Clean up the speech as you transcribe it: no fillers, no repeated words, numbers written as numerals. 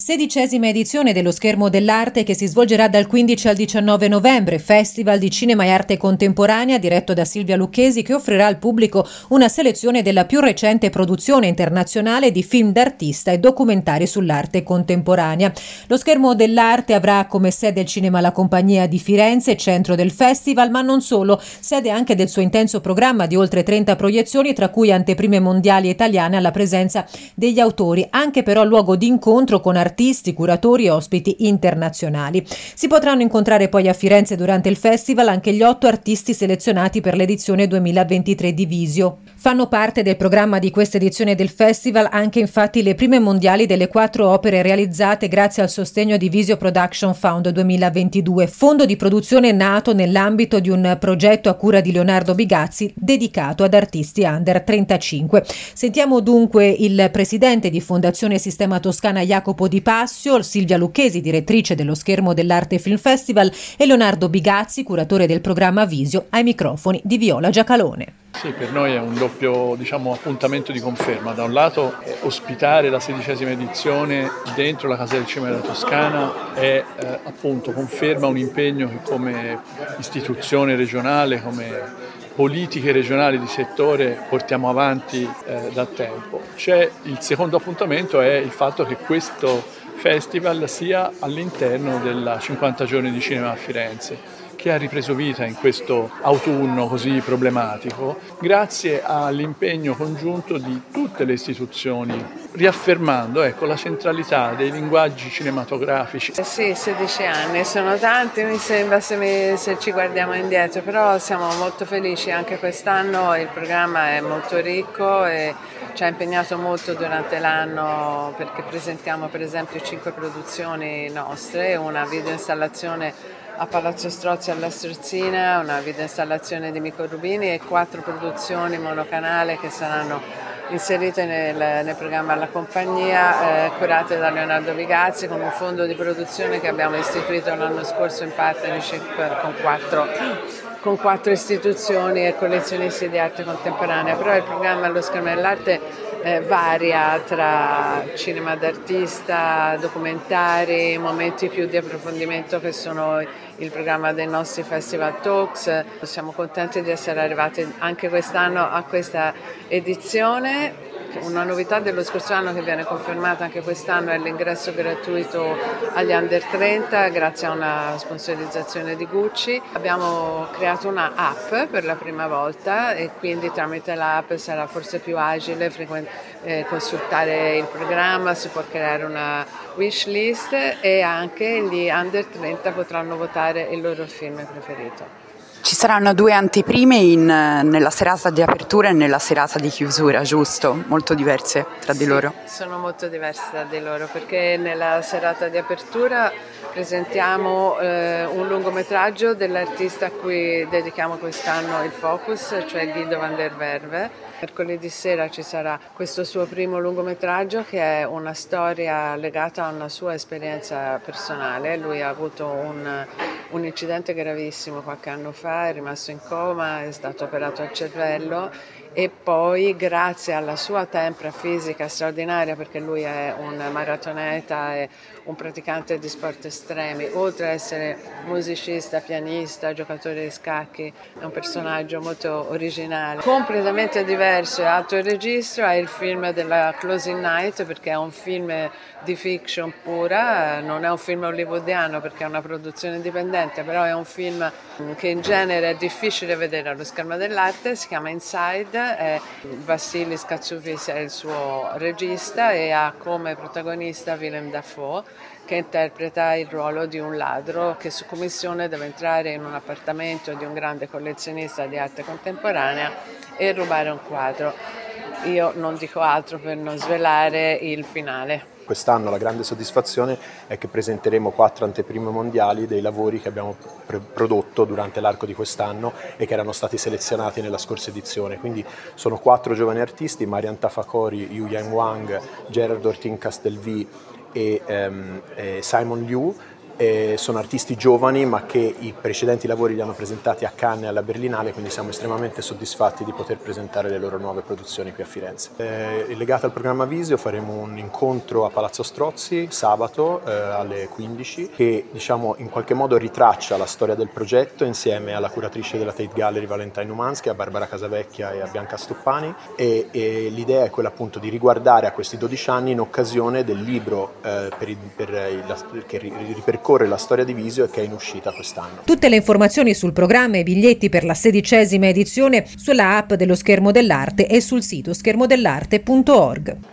16ª edizione dello Schermo dell'Arte che si svolgerà dal 15 al 19 novembre, festival di cinema e arte contemporanea diretto da Silvia Lucchesi che offrirà al pubblico una selezione della più recente produzione internazionale di film d'artista e documentari sull'arte contemporanea. Lo Schermo dell'Arte avrà come sede il Cinema La Compagnia di Firenze, centro del festival, ma non solo, sede anche del suo intenso programma di oltre 30 proiezioni, tra cui anteprime mondiali italiane alla presenza degli autori, anche però luogo di incontro con artisti, curatori e ospiti internazionali. Si potranno incontrare poi a Firenze durante il festival anche gli 8 artisti selezionati per l'edizione 2023 di Visio. Fanno parte del programma di questa edizione del festival anche infatti le prime mondiali delle 4 opere realizzate grazie al sostegno di Visio Production Fund 2022, fondo di produzione nato nell'ambito di un progetto a cura di Leonardo Bigazzi dedicato ad artisti under 35. Sentiamo dunque il presidente di Fondazione Sistema Toscana Jacopo Di Passio, Silvia Lucchesi, direttrice dello Schermo dell'Arte Film Festival, e Leonardo Bigazzi, curatore del programma Visio, ai microfoni di Viola Giacalone. Sì, per noi è un doppio appuntamento di conferma. Da un lato ospitare la 16ª edizione dentro la Casa del Cinema della Toscana è appunto conferma un impegno che come istituzione regionale, come politiche regionali di settore portiamo avanti da tempo. Il secondo appuntamento è il fatto che questo festival sia all'interno della 50 giorni di cinema a Firenze, che ha ripreso vita in questo autunno così problematico, grazie all'impegno congiunto di tutte le istituzioni, riaffermando la centralità dei linguaggi cinematografici. Sì, 16 anni, sono tanti, mi sembra se ci guardiamo indietro, però siamo molto felici anche quest'anno, il programma è molto ricco e ci ha impegnato molto durante l'anno perché presentiamo per esempio 5 produzioni nostre, una videoinstallazione a Palazzo Strozzi alla Strozzina, una videoinstallazione di Mico Rubini e 4 produzioni monocanale che saranno inserite nel programma La Compagnia, curate da Leonardo Bigazzi con un fondo di produzione che abbiamo istituito l'anno scorso in partnership con 4 istituzioni e collezionisti di arte contemporanea. Però il programma Lo Schermo dell'Arte varia tra cinema d'artista, documentari, momenti più di approfondimento che sono il programma dei nostri Festival Talks. Siamo contenti di essere arrivati anche quest'anno a questa edizione. Una novità dello scorso anno che viene confermata anche quest'anno è l'ingresso gratuito agli under 30 grazie a una sponsorizzazione di Gucci. Abbiamo creato una app per la prima volta e quindi tramite l'app sarà forse più agile consultare il programma, si può creare una wish list e anche gli under 30 potranno votare il loro film preferito. Ci saranno 2 anteprime nella serata di apertura e nella serata di chiusura, giusto? Molto diverse tra di loro. Sono molto diverse tra di loro perché nella serata di apertura presentiamo un lungometraggio dell'artista a cui dedichiamo quest'anno il focus, cioè Guido van der Werve. Mercoledì sera ci sarà questo suo primo lungometraggio che è una storia legata a una sua esperienza personale. Lui ha avuto un incidente gravissimo qualche anno fa, è rimasto in coma, è stato operato al cervello e poi grazie alla sua tempra fisica straordinaria, perché lui è un maratoneta e un praticante di sport estremi, oltre ad essere musicista, pianista, giocatore di scacchi, è un personaggio molto originale, completamente diverso e alto il registro. È il film della Closing Night perché è un film di fiction pura, non è un film hollywoodiano perché è una produzione indipendente, però è un film che in genere è difficile vedere allo Schermo dell'Arte, si chiama Inside. Vassilis Katsoufis è il suo regista e ha come protagonista Willem Dafoe che interpreta il ruolo di un ladro che su commissione deve entrare in un appartamento di un grande collezionista di arte contemporanea e rubare un quadro. Io non dico altro per non svelare il finale. Quest'anno la grande soddisfazione è che presenteremo 4 anteprime mondiali dei lavori che abbiamo prodotto durante l'arco di quest'anno e che erano stati selezionati nella scorsa edizione. Quindi sono 4 giovani artisti, Marian Tafakori, Yu Yang Wang, Gerard Ortin Castelvy e Simon Liu, sono artisti giovani ma che i precedenti lavori li hanno presentati a Cannes e alla Berlinale, quindi siamo estremamente soddisfatti di poter presentare le loro nuove produzioni qui a Firenze. Legato al programma Visio faremo un incontro a Palazzo Strozzi sabato alle 15 che in qualche modo ritraccia la storia del progetto insieme alla curatrice della Tate Gallery Valentine Umansky, a Barbara Casavecchia e a Bianca Stoppani e l'idea è quella appunto di riguardare a questi 12 anni in occasione del libro che ripercorre la storia di Visio e che è in uscita quest'anno. Tutte le informazioni sul programma e biglietti per la 16ª edizione sulla app dello Schermo dell'Arte e sul sito schermodellarte.org.